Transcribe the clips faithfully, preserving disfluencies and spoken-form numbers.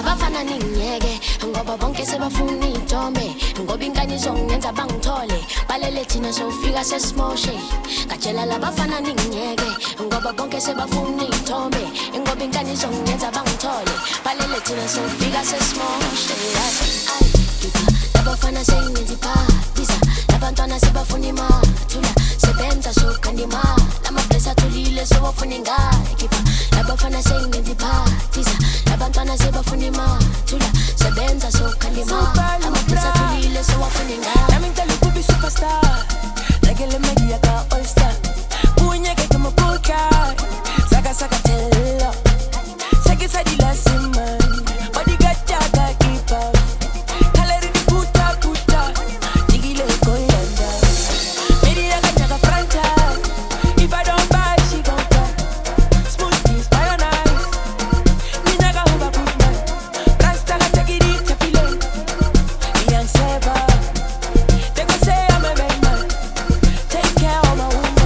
labafana ningiyeke ngoba bonke sebafuna iy'ntombe ngoba inkani izongenza bangithole balele thina sofika sesimoshe ngatshela labafana ningiyeke ngoba bonke sebafuna iy'ntombe ngoba inkani izongenza bangithole balele thina sofika sesimoshe labafana seyingenza iphathisa labantwana sebafuna imathula sebenza sokandima lamablesi athulile sebafuna ingakhipha labafana seyingenza iphathisa labantwana sebafuna imathula sebenza sokandima lamablesi athulile sebafuna ingakhipha nami ngicela ukuba i-superstar like le media ka all star kunyeke kama buka saka saka telo saki sadi la simani body gacha ka ipa kaleri di puta puta digile koyanda media ka nyaka franchise if I don't buy she gon' buy smoothie inspire nice ni naga huba kuma rasta ka take it chapile young saver they gon' say I'm a bad man take care of my woman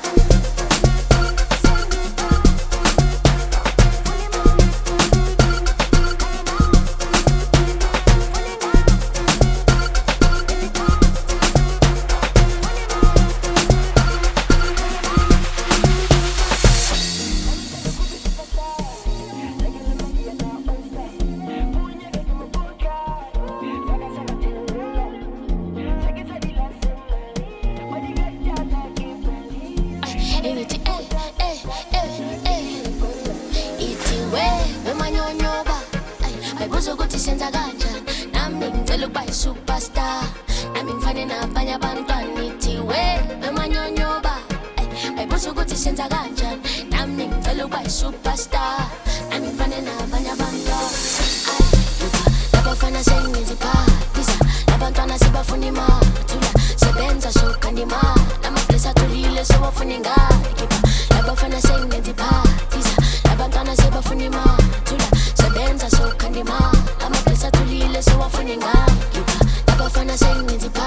Ithi eh eh eh eh ithi we emanyonyoba ayibuza ukuthi senza kanjani nami ngicela ukuba yi-superstar nami ngifane nabanye abantwana ithi we emanyonyoba ayibuza ukuthi senza kanjani nami ngicela ukuba yi-superstar nami ngifane nabanye abantwana labafana seyingenza iphathisa labantwana sebafuna imathula sebenza sokandima lamablesi athulile sebafuna ingakhipha labafana seyingenza iphathisa labantwana sebafuna imathula sebenza sokandima lamablesi athulile sebafuna ingakhipha labafana seyingenza iphathisa